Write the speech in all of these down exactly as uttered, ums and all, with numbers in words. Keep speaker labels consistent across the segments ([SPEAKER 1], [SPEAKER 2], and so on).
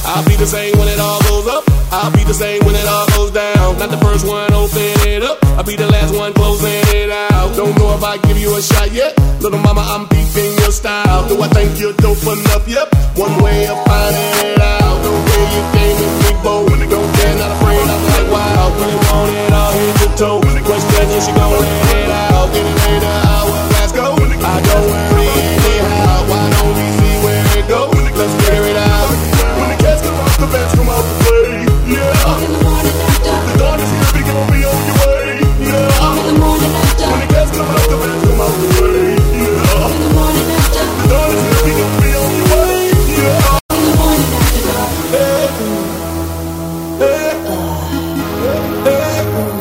[SPEAKER 1] I'll be the same when it all goes up. I'll be the same when it all goes down. Not the first one open it up, I'll be the last one closing it out. Don't know if I give you a shot yet. Little mama, I'm peeping your style. Do I think you're dope enough? Yep. One way of finding it out. The way you came in big bold. Don't care, not afraid, I'm like wow. When you want it, I'll hit your toe. Question is she gon' let it out. Get it later, hourglass go. I don't worry anyhow. Why don't we see where it goes? Let's figure it out. When the cats come off, the bands come out to play. Yeah.
[SPEAKER 2] In the morning after.
[SPEAKER 1] The dawn is here, we gon' be on your way. Yeah.
[SPEAKER 2] In the morning after.
[SPEAKER 1] When the cats come off, the bands come out to play. Yeah.
[SPEAKER 2] In the morning after.
[SPEAKER 1] The dawn is here, we gon' be on your way. Yeah.
[SPEAKER 2] In the morning after.
[SPEAKER 1] Hey. Hey. Hey.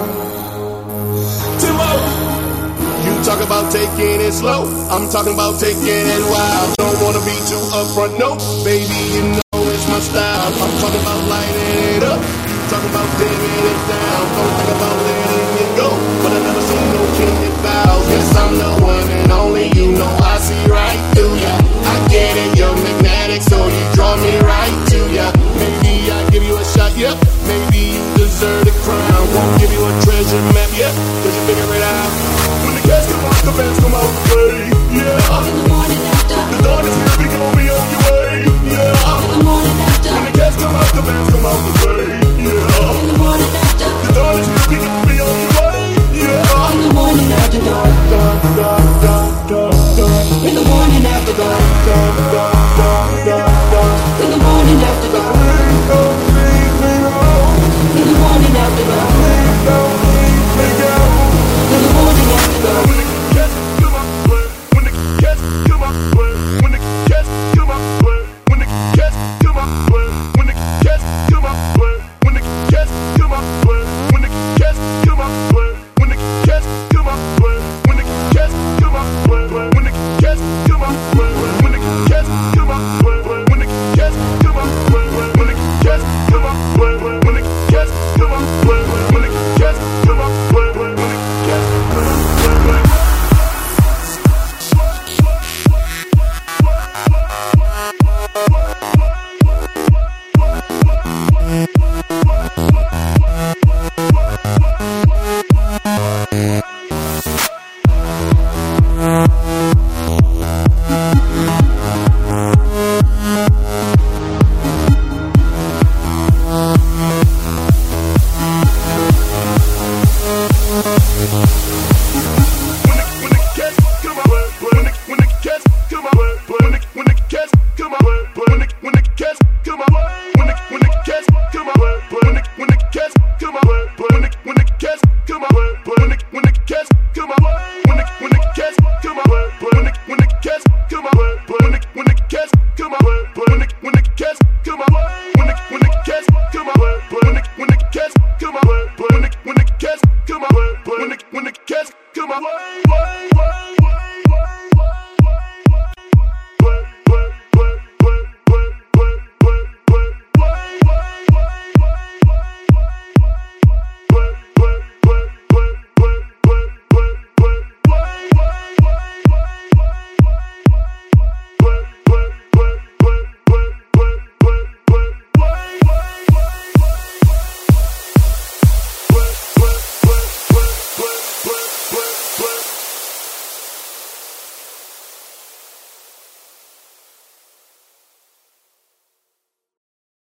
[SPEAKER 1] Timbo. You talk about taking it slow, I'm talking about taking it wild. Don't wanna be too upfront, no, baby, you know it's my style. I'm talking about lighting it up, you talking about dimming it down. Don't think about letting it go, but I never seen no king and vows. Yes, I'm the one and only, you know I see right through ya. I get it, you're magnetic, so you draw me right to ya. Maybe I give you a shot, yep, maybe you deserve the crown. Won't give you a treasure map, yep, cause you figure it out. When the cats come out, the bands come out.